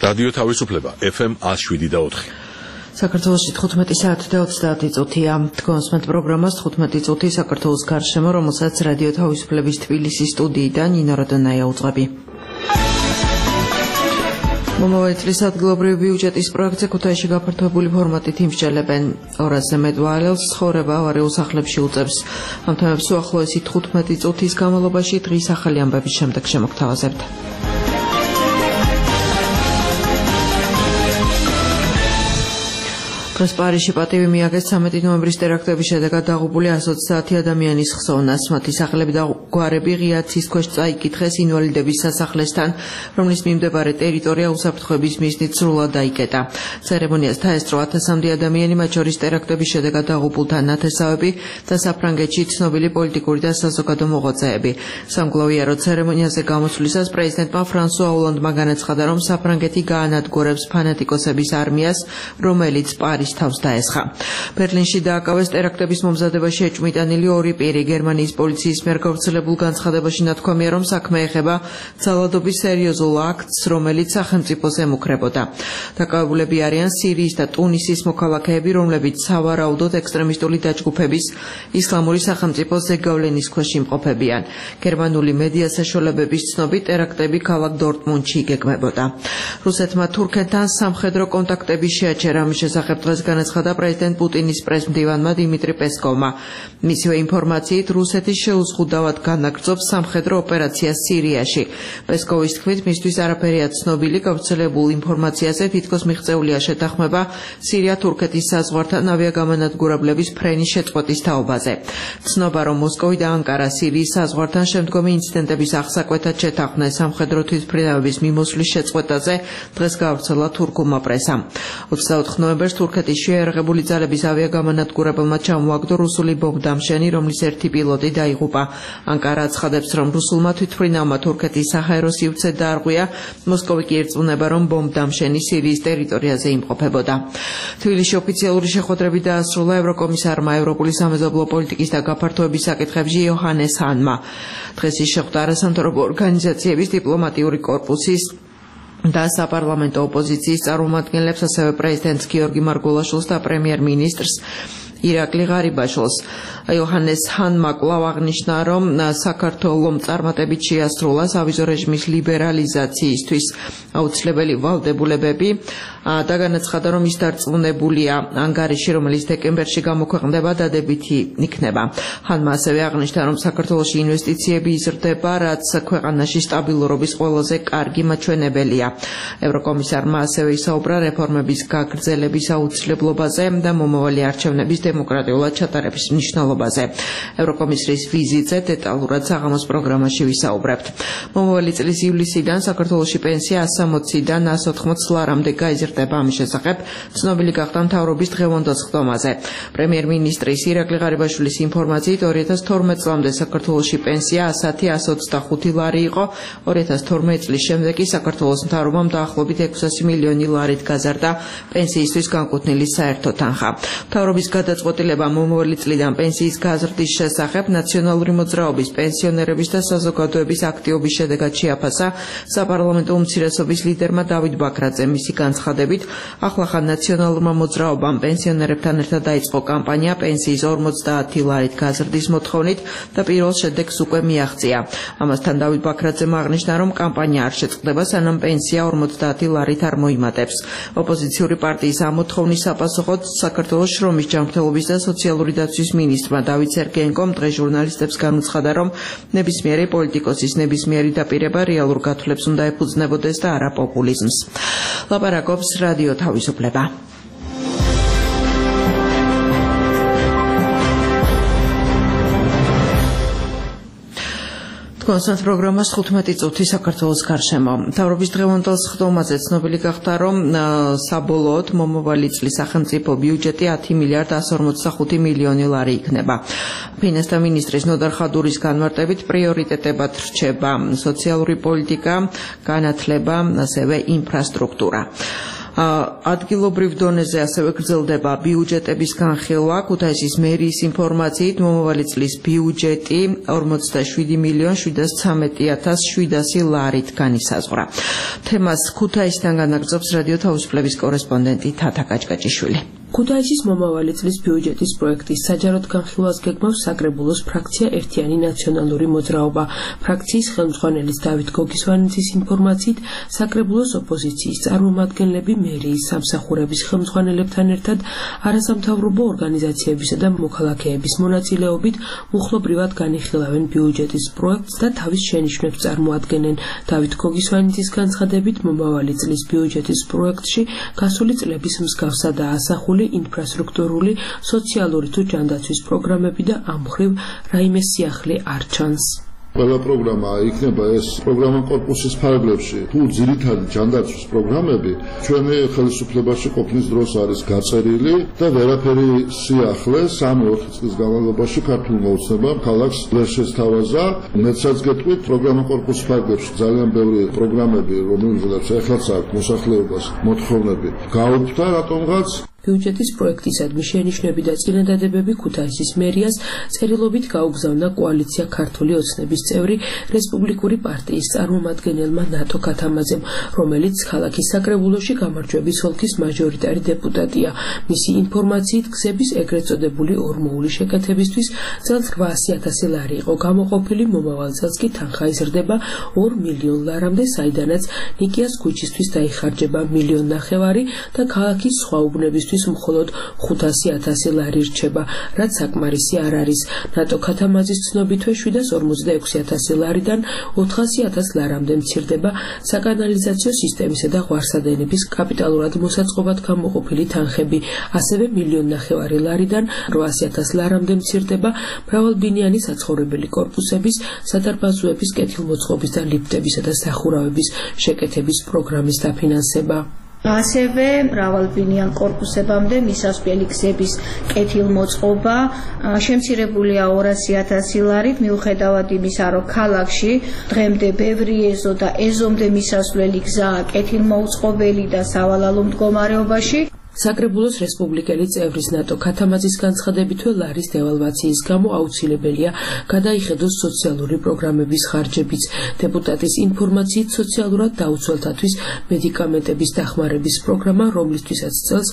რადიო თავისუფლება FM 107.4. საქართველოში 15 საათი და 30 წუთია. თქვენს პროგრამას 15 წუთი საქართველოს გარშემო, რომელსაც რადიო თავისუფლების თბილისის სტუდიიდან ნინო როდონაია უძღვები. მომავალი წლის ადგილობრივი ბიუჯეტის პროექტზე ქუთაისში გაფართოებული ფორმატით იმსჯელებენ. 200-ზე მეტ ვალელს ცხოვრება ავარიულ სახლებში უწევს. ამ თემებს უახლოესი 15 წუთის განმავლობაში დღის ახალი ამბების შემდეგ შემოგთავაზებთ. დღეს პარიზში პატივი მიაგეს 13 ნოემბრის ტერაქტების შედეგად დაღუპული 130 ადამიანის ხსოვნას. მათი სახლები და გვარები ღია ცის ქვეშ წაიკითხეს ინვალიდების სასახლესთან, რომლის მიმდებარე ტერიტორია უსაფრთხოების მიზნით სრულად დაიკეტა. ცერემონიას დაესწრო 1000-მდე ადამიანი, მათ შორის ტერაქტების შედეგად დაღუპულთა ნათესავები და საფრანგეთში ცნობილი პოლიტიკური და საზოგადო მოღვაწეები. სამგლოვიარო ცერემონიაზე გამოსვლისას პრეზიდენტმა ფრანსუა ოლონდმა განაცხადა, რომ საფრანგეთი გაანადგურებს ფანატიკოსების არმიას, რომელიც თავს დაესხა. ბერლინში დააკავეს ტერაქტების მომზადებაში ეჭვმიტანილი ორი პირი. გერმანიის პოლიციის მიერ გავრცელებულ განცხადებაში ნათქვამია, რომ საქმე ეხება ძალადობის სერიოზულ აქტს, რომელიც სახელმწიფოს ემუქრებოდა. დაკავებულები არიან სირიის და ტუნისის მოქალაქეები, რომლებიც სავარაუდოდ ექსტრემისტული დაჯგუფების ისლამური სახელმწიფოს ზეგავლენის ქვეშ იმყოფებიან. გერმანული მედია საშუალებების ცნობით ტერაქტები ქალაქ დორტმუნდში იგეგმებოდა. რუსეთმა თურქეთთან სამხედრო კონტაქტების შეაჩერა. ამის შესახებ დღეს განაცხადა პრეზიდენტ პუტინის პრესმდივანმა დიმიტრი პესკოვმა. მისივე ინფორმაციით, რუსეთი შეუზღუდავად განაგრძობს სამხედრო ოპერაციას სირიაში. პესკოვის თქმით, მისთვის არაფერია ცნობილი გავრცელებულ ინფორმაციაზე, თითქოს მიღწეულია შეთანხმება სირია-თურქეთის საზღვართან ავიაგამანადგურებლების ფრენის შეწყვეტის თაობაზე. ცნობა, რომ მოსკოვი და ანკარა სირიის საზღვართან შემდგომი ინციდენტების აღსაკვეთად შეთანხმდნენ სამხედრო თვითმფრინავების მიმოსვლის შეწყვეტაზე, დღეს გავრცელა თურქულმა პრესამ. 24 ნოემბერს თურქეთის შეიარაღებული ძალების ავიაგამანადგურებელმა ჩამოაგდო რუსული ბომბდამშენი, რომლის ერთი პილოტი დაიღუპა. ანკარა აცხადებს, რომ რუსულმა თვითმფრინავმა თურქეთის საჰაერო სივრცე დაარღვია. მოსკოვი კი ირწმუნება, რომ ბომბდამშენი სირიის ტერიტორიაზე იმყოფებოდა. თბილისში ოფიციალური შეხვედრები დაასრულა ევროკომისარმა ევროპული სამეზობლო პოლიტიკის და გაფართოების საკითხებში იოჰანეს ჰანმა. დღეს ის შეხვდა არასამთავრობო ორგანიზაციების დიპლომატიური კორპუსის და საპარლამენტო ოპოზიციის წარმომადგენლებს, ასევე პრეზიდენტს გიორგი მარგულაშვილს და პრემიერ-მინისტრს ირაკლი ღარიბაშვილს. იოჰანეს ჰანმა კვლავ აღნიშნა, რომ საქართველომ წარმატებით შეასრულა სავიზო რეჟიმის ლიბერალიზაციისთვის აუცილებელი ვალდებულებები და განაცხადა, რომ ის დარწმუნებულია ანგარიში, რომელიც დეკემბერში გამოქვეყნდება, დადებითი იქნება. ჰანმა ასევე აღნიშნა, რომ საქართველოში ინვესტიციები იზრდება, რაც ქვეყანაში სტაბილურობის ყველაზე კარგი მაჩვენებელია. ევროკომისარმა ასევე ისაუბრა რეფორმების გაგრძელების აუცილებლობაზე და მომავალი არჩევნების დემოკრატიულად ჩატარების მნიშვნელობაზე. ევროკომისრის ვიზიტზე დეტალურად საღამოს პროგრამაში ვისაუბრებთ. მომავალი წლის ივლისიდან საქართველოში პენსია 160-დან 180 ლარამდე გაიზრდება. ამის შესახებ ცნობილი გახდა მთავრობის დღევანდელ სხდომაზე. პრემიერ-მინისტრის ირაკლი ღარიბაშვილის ინფორმაციით 2012 წლამდე საქართველოში პენსია 100-125 ლარი იყო. 2012 წლის შემდეგ კი საქართველოს მთავრობამ დაახლოებით 600 მილიონი ლარით გაზარდა პენსიისთვის განკუთვნილი საერთო თანხა. მთავრობის გადაწყვეტილება მომავალი წლიდან პენსიის გაზრდის შესახებ ნაციონალური მოძრაობის, პენსიონერების და საზოგადოების აქტივობის შედეგად შეაფასა საპარლამენტო უმცირესობის ლიდერმა დავით ბაქრაძე. მისი განცხადებით, ახლახან ნაციონალურმა მოძრაობამ პენსიონერებთან ერთად დაიწყო კამპანია პენსიის 50 ლარით გაზრდის მოთხოვნით და პირველ შედეგს უკვე მიაღწია. ამასთან დავით ბაქრაძემ აღნიშნა, რომ კამპანია არ შეწყდება, სანამ პენსია 50 ლარით არ მოიმატებს. ოპოზიციური პარტიის ამ მოთხოვნის საპასუხოდ საქართველოს შრომის ჯანმრთელობის და სოციალური დაცვის მინისტრმა დავით სერგეენკომ დღეს ჟურნალისტებს განუცხადა, რომ ნებისმიერი პოლიტიკოსის ნებისმიერი დაპირება რეალურ გათვლებს უნდა ეფუძნებოდეს და არა პოპულიზმს. ლაპარაკობს რადიო თავისუფლება. კონსტანტ პროგრამას 15 წუთი საქართველოს გარშემო. მთავრობის დღევანდელ სხდომაზე ცნობილი გახდა, რომ საბოლოოდ მომავალი წლის სახელმწიფო ბიუჯეტი 10 მილიარდ 145 მილიონი ლარი იქნება. ფინანსთა მინისტრის ნოდარ ხადურის განმარტებით პრიორიტეტებად რჩება სოციალური პოლიტიკა, განათლება, ასევე ინფრასტრუქტურა. ადგილობრივ დონეზე ასევე გრძელდება ბიუჯეტების განხილვა. ქუთაისის მერიის ინფორმაციით მომავალი წლის ბიუჯეტი 47.713.700 ლარით განისაზღვრა. თემას ქუთაისიდან განაგრძობს რადიო თავისუფლების კორესპონდენტი თათა კაჭკაჭიშვილი. ქუთაისის მომავალი წლის ბიუჯეტის პროექტის საჯაროდ განხილვას გეგმავს საკრებულოს ფრაქცია ერთიანი ნაციონალური მოძრაობა. ფრაქციის ხელმძღვანელის დავით გოგისვანიძის ინფორმაციით, საკრებულოს ოპოზიციის წარმომადგენლები მერიის სამსახურების ხელმძღვანელებთან ერთად არასამთავრობო ორგანიზაციებისა და მოქალაქეების მონაწილეობით მუხლობრივად განიხილავენ ბიუჯეტის პროექტს და თავის შენიშვნებს წარმოადგენენ. დავით გოგისვანიძის განცხადებით, მომავალი წლის ბიუჯეტის პროექტში გასული წლების მსგავსა და ასახული ინფრასტრუქტურული, სოციალური თუ ჯანდაცვის პროგრამები და ამ მხრივ რაიმე სიახლე არ ჩანს. ყველა პროგრამა იქნება ეს პროგრამა კორპუსის ფარგლებში თუ ძირითადი ჯანდაცვის პროგრამები ჩვენი ხელისუფლებაში ყოფნის დროს არის გაწერილი და ვერაფერი სიახლე 3-4 წლის განმავლობაში ქართულმა ოცნებამ ქალაქს ვერ შესთავაზა. მეცაც გეტყვით პროგრამა კორპუსის ფარგლებში ძალიან ბევრი პროგრამები რომელზეც ეხლაც აქვს მოსახლეობას მოთხოვნები გაუქმდა რატომღაც. ბიუჯეტის პროექტისადმი შენიშვნები და წინადადებები ქუთაისის მერიას წერილობით გაუგზავნა კოალიცია ქართული ოცნების წევრი რესპუბლიკური პარტიის წარმომადგენელმა ნატო ქათამაძემ, რომელიც ქალაქის საკრებულოში გამარჯვების ოლქის მაჟორიტარი დეპუტატია. მისი ინფორმაციით, გზების ეგრეთ წოდებული ორმოული შეკეთებისთვის წელს 800,000 ლარი იყო გამოყოფილი, მომავალ წელს კი თანხა იზრდება 2 მილიონ ლარამდე, საიდანაც ნიკიას ქუჩისთვის დაიხარჯება 1,5 მილიონი და ქალაქის სხვა უბნებისთვის მხოლოდ 500,000 ლარი რჩება, რაც საკმარისი არ არის. ნატო ქათამაძის ცნობითვე 746,000 ლარიდან 400,000 ლარამდე მცირდება საკანალიზაციო სისტემისა და ღვარსადენების კაპიტალურად მოსაწყობად გამოყოფილი თანხები, ასევე 1,5 მილიონი ლარიდან 800,000 ლარამდე მცირდება მრავალბინიანი საცხოვრებელი კორპუსების, სადარბაზოების კეთილმოწყობის და ლიფტებისა და სახურავების შეკეთების პროგრამის დაფინანსება. ასევე მრავალბინიან კორპუსებამდე მისასვლელი გზების კეთილმოწყობა შემცირებულია 200,000 ლარით, მიუხედავად იმისა, რომ ქალაქში დღემდე ბევრი ეზო და ეზომდე მისასვლელი გზაა კეთილმოუწყობელი და სავალალო მდგომარეობაში. საკრებულოს რესპუბლიკელი წევრის ნატო ქათამაძის განცხადებითვე ლარის დევალვაციის გამო აუცილებელია გადაიხედოს სოციალური პროგრამების ხარჯებიც. დეპუტატის ინფორმაციით, სოციალურად დაუცველთათვის მედიკამენტების დახმარების პროგრამა, რომლისთვისაც წელს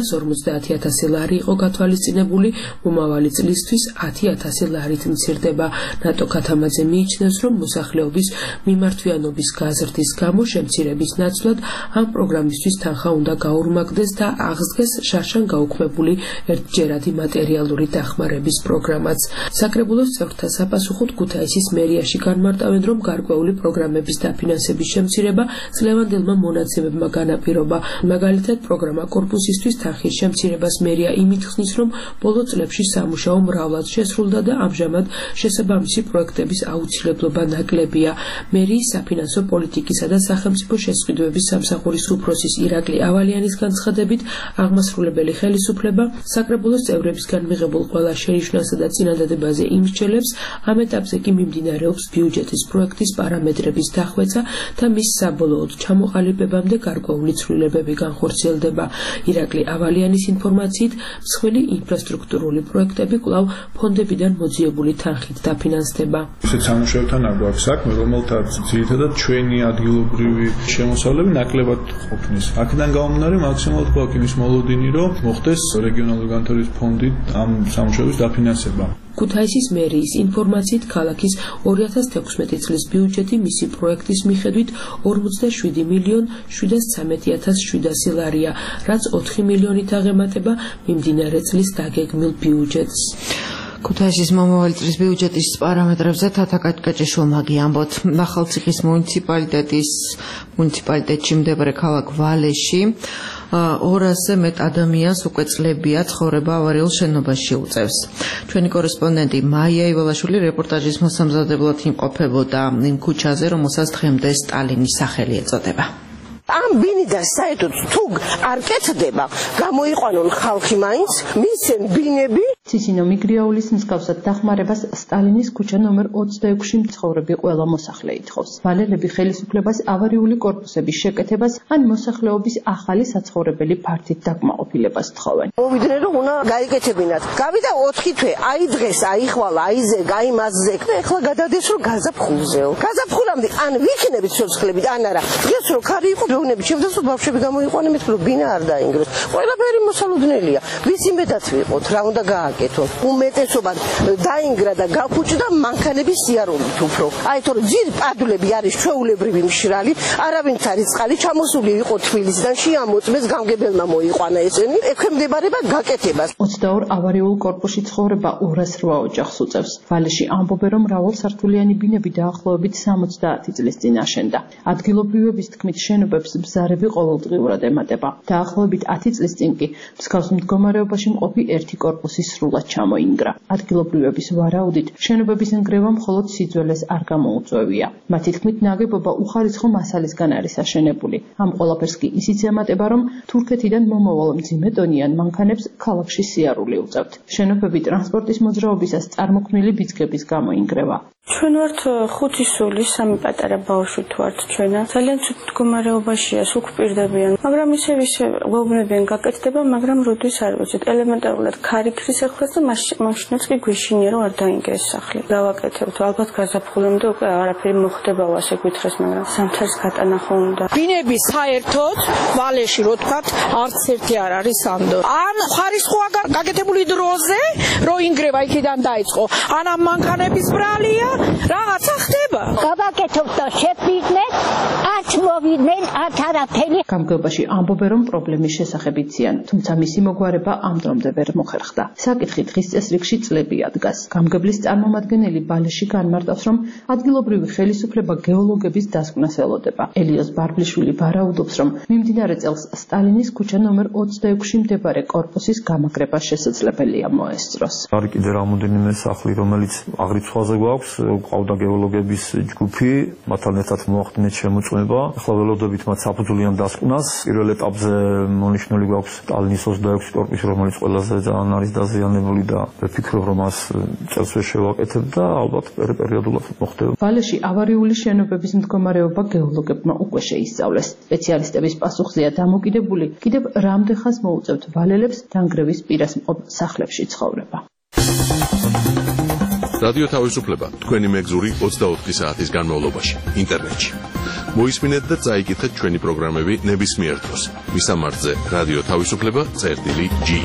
250,000 ლარი იყო გათვალისწინებული, მომავალი წლისთვის 10,000 ლარით მცირდება. ნატო ქათამაძე მიიჩნევს, რომ მოსახლეობის მიმართვიანობის გაზრდის გამო შემცირების ნაცვლად ამ პროგრამისთვის თანხა უნდა გაურმაგდეს და აღსდგეს შარშან გაუქმებული ერთჯერადი მატერიალური დახმარების პროგრამაც. საკრებულოს წევრთა საპასუხოდ ქუთაისის მერიაში განმარტავენ, რომ გარკვეული პროგრამების დაფინანსების შემცირება წლევანდელმა მონაცემებმა განაპირობა. მაგალითად, პროგრამა კორპუსისთვის თანხის შემცირებას მერია იმით ხსნის, რომ ბოლო წლებში სამუშაო მრავლად შესრულდა და ამჟამად შესაბამისი პროექტების აუცილებლობა ნაკლებია. მერიის საფინანსო პოლიტიკისა და სახელმწიფო შესყიდვების სამსახურის უფროსის ირაკლი ავალიანის განცხადებით, აღმასრულებელი ხელისუფლება საკრებულოს წევრებისგან მიღებულ ყველა შენიშვნასა და წინადადებაზე იმსჯელებს. ამ ეტაპზე კი მიმდინარეობს ბიუჯეტის პროექტის პარამეტრების დახვეწა და მის საბოლოოდ ჩამოყალიბებამდე გარკვეული ცვლილებები განხორციელდება. ირაკლი ავალიანის ინფორმაციით, მსხვილი ინფრასტრუქტურული პროექტები კვლავ ფონდებიდან მოძიებული თანხით დაფინანსდება. ისეთ სამუშაოებთან აქვს საქმე, რომელთაც ძირითადად ჩვენი ადგილობრივი შემოსავლები ნაკლებად ყოფნის. აქედან გამომდინარე მაქსიმალურად გვაქვს იმის მოლოდინი, რომ მოხდეს რეგიონალური განვითარების ფონდით ამ სამუშაოების დაფინანსება. ქუთაისის მერიის ინფორმაციით, ქალაქის 2016 წლის ბიუჯეტი მისი პროექტის მიხედვით 47.713.700 ლარია, რაც 4 მილიონით აღემატება მიმდინარე წლის დაგეგმილ ბიუჯეტს. ქუთაისის მომავალი წლის ბიუჯეტის პარამეტრებზე თათა კაჭკაჭიშვილმა გიამბოთ. ახალციხის მუნიციპალიტეტში მდებარე ქალაქ ვალეში 200-ზე მეტ ადამიანს უკვე წლებია ცხოვრება ავარიულ შენობაში უწევს. ჩვენი კორესპონდენტი მაია ივალაშვილი რეპორტაჟის მოსამზადებლად იმყოფებოდა იმ ქუჩაზე, რომელსაც დღემდე სტალინის სახელი ეწოდება. ამ ბინიდან საერთოდ თუ არ კეთდება, გამოიყვანონ ხალხი მაინც, მისცენ ბინები ცისინო მიგრიაულის მსგავსად დახმარებას სტალინის ქუჩა ნომერ 26-ში მცხოვრები ყველა მოსახლე ითხოვს. ვალელები ხელისუფლებას ავარიული კორპუსების შეკეთებას ან მოსახლეობის ახალი საცხოვრებელი ფართით დაკმაყოფილებას თხოვენ. მოვიდნენ რომ უნდა გაიკეთებინათ. გავიდა 4 თვე, აი დღეს, აი ხვალ, აი ზეგ, აი მასზეგ და ეხლა გადადეს რომ გაზაფხულზეო. გაზაფხულამდე ან ვიქნებით ცოცხლებით, ან არა. დღეს რომ ქარი იყო ბეუნები, შემდგომს ბავშვები გამოიყვანენ მეთ რომ ბინა არ დაინგროს. ყველაფერი მოსალოდნელია. ვის იმედად ვიყოთ, რა უნდა გააკეთოთ. უმეტესობად დაინგრა და გაფუჭდა მანქანების სიარულით უფრო. აი თორე ძირ პადლები არის ჩვეულებრივი მშრალი, არავინც არის წყალი ჩამოსული იყო თბილისიდან, შეამოწმეს გამგებელმა მოიყვანა ესენი, ექვემდებარება გაკეთებას. 22 ავარიულ კორპუსში ცხოვრება 208 ოჯახს უწევს. ვალეში ამბობენ, რომ მრავალსართულიანი ბინები დაახლოებით 70 წლის წინ აშენდა. ადგილობრივების თქმით, შენობებს ბზარები ყოველდღიურად ემატება. დაახლოებით 10 წლის წინ კი მსგავს მდგომარეობაში მყოფი ერთი კორპუსი სრულად ჩამოინგრა. ადგილობრივების ვარაუდით, შენობების ნგრევა მხოლოდ სიძველეს არ გამოუწვევია. მათი თქმით, ნაგებობა უხარისხო მასალისგან არის აშენებული. ამ ყველაფერს კი ისიც ემატება, რომ თურქეთიდან მომავალ მძიმე ტონიან მანქანებს ქალაქში სიარული უწევთ. შენობები ტრანსპორტის მოძრაობისას წარმოქმნილი ბიძგების გამო ინგრევა. ჩვენ ვართ 5 სული, 3 პატარა ბავშვი ვართ ჩვენა. ძალიან ცუდ მდგომარეობაშია, სულ გვპირდებიან. მაგრამ ისევ გვეუბნებიან გაკეთდება, მაგრამ როდის არ ვიცით. ელემენტარულად ქარიქრის ახლოს და მაშინაც კი გვეშინია რომ არ დაინგრეს სახლი. გავაკეთებთ, ალბათ გაზაფხულამდე უკვე არაფერი მოხდება ასე გვითხრეს, მაგრამ სამთელს გატანა ხო უნდა. ბინები საერთოდ ვალეში რო თქვათ, არც ერთი არ არის ამდო. ან ხარისხოა გაკეთებული დროზე, რო ინგრევა იქიდან დაიწყო. ან ამ მანქანების ბრალია რაღაცა ხდება. გავაკეთოთ და შეფიდნენ, არც მოვიდნენ, არც არაფერი. გამგეობაში ამბობენ, რომ პრობლემის შესახებ იციან, თუმცა მისი მოგვარება ამ დრომდე ვერ მოხერხდა. საკითხი დღის წესრიგში წლებია დგას. გამგებლის წარმომადგენელი ვალეში განმარტავს, რომ ადგილობრივი ხელისუფლება გეოლოგების დასკვნას ელოდება. ელიოზ ბარბლიშვილი ვარაუდობს, რომ მიმდინარე წელს სტალინის ქუჩა ნომერ 26-ში მდებარე კორპუსის გამაგრება შესაძლებელია მოესწროს. არის კიდე რამოდენიმე სახლი, რომელიც აღრიცხვაზე გვაქვს, ყავდა გეოლოგების ჯგუფი, მათთან ერთად მოახდინეთ შემოწმება. ახლა ველოდებით მათ საფუძვლიან დასკვნას. პირველ ეტაპზე მონიშნული გვაქვს სტალინის 26 კორპუსი, რომელიც ყველაზე ძალიან არის დაზიანებული და ვფიქრობ, რომ მას წელს შევაკეთებ და ალბათ პერიოდულად მოხდება. ვალეში ავარიული შენობების მდგომარეობა გეოლოგებმა უკვე შეისწავლეს. სპეციალისტების პასუხზეა დამოკიდებული, კიდევ რამდენ ხანს მოუწევთ ვალელებს დანგრევის პირას მყოფ სახლებში ცხოვრება. რადიო თავისუფლება, თქვენი მეგზური 24 საათის განმავლობაში, ინტერნეტში. მოისმინეთ და წაიკითხეთ ჩვენი პროგრამები ნებისმიერ დროს. მისამართზე რადიო თავისუფლება.ge.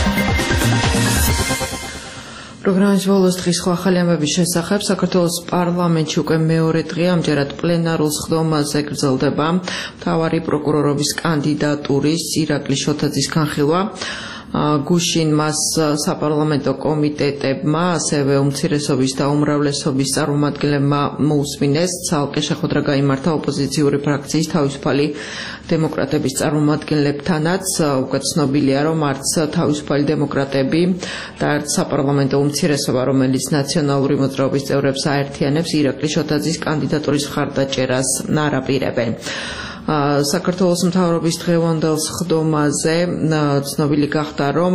პროგრამის ბოლოს დღის ხო ახალი ამბების შესახებ საქართველოს პარლამენტში უკვე მეორე დღე ამჯერად პლენარულ სხდომაზე გრძელდება მთავარი პროკურორობის კანდიდატურის ირაკლი შოთაძის განხილვა. გუშინ მას საპარლამენტო კომიტეტებმა, ასევე უმცირესობის და უმრავლესობის წარმომადგენლებმა მოусმინეს ცალკე შეხვედრა გაიმართა ოპოზიციური ფრაქციის თავისუფალი დემოკრატების წარმომადგენლებთანაც. უკვე ცნობილია, რომ არც თავისუფალი დემოკრატები და არც საპარლამენტო უმცირესობა, რომელიც ნაციონალური მოძრაობის წევრებს აერთიანებს, ირაკლი შოთაძის კანდიდატურის მხარდაჭერას არ აპირებენ. საქართველოს მთავრობის დღევანდელ სხდომაზე ცნობილი გახდა, რომ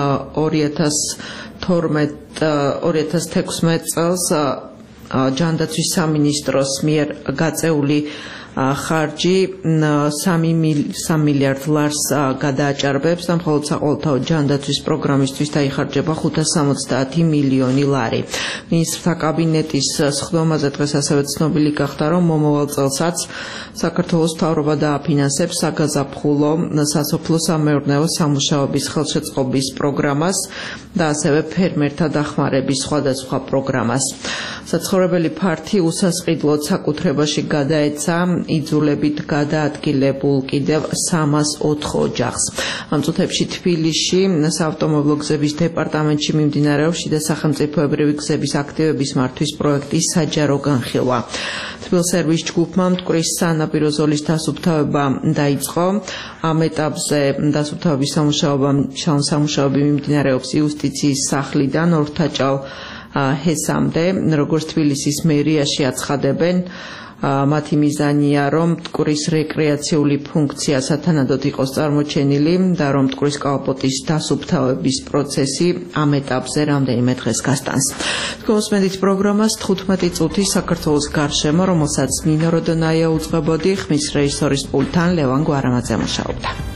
2016 წელს ჯანდაცვის სამინისტროს მიერ გაწეული ხარჯი 3 მილიარდ ლარს გადააჭარბებს და მხოლოდ საყოველთაო ჯანდაცვის პროგრამისთვის დაიხარჯება 570 მილიონი ლარი. მინისტრთა კაბინეტის სხდომაზე დღეს ასევე ცნობილი გახდა, რომ მომავალ წელსაც საქართველოს მთავრობა დააფინანსებს საგაზაფხულო სასოფლო-სამეურნეო სამუშაოების ხელშეწყობის პროგრამას და ასევე ფერმერთა დახმარების სხვადასხვა პროგრამას. საცხოვრებელი ფართი უსასყიდლოდ საკუთრებაში გადაეცა იძულებით გადაადგილებულ კიდევ 304 ოჯახს. ამ წუთებში თბილისში საავტომობილო გზების დეპარტამენტში მიმდინარეობს შიდა სახელმწიფოებრივი გზების აქტივების მართვის პროექტის საჯარო განხილვა. თბილსერვის ჯგუფმა მტკვრის სანაპირო ზოლის დასუფთავება დაიწყო. ამ ეტაპზე დასუფთავების სამუშაოები მიმდინარეობს იუსტიციის სახლიდან ორთაჭალ ჰესამდე, როგორც თბილისის მერიაში აცხადებენ მათი მიზანია, რომ მტკვრის რეკრეაციული ფუნქცია სათანადოდ იყოს წარმოჩენილი და რომ მტკვრის კალაპოტის დასუფთავების პროცესი ამ ეტაპზე რამდენიმე დღეს გასტანს. მოსმენთ პროგრამას 15 წუთი საქართველოს გარშემო, რომელსაც ნინო როდონაია უძღვებოდი, ხმის რეჟისორის პულტთან ლევან გვარამაძე მუშაობდა.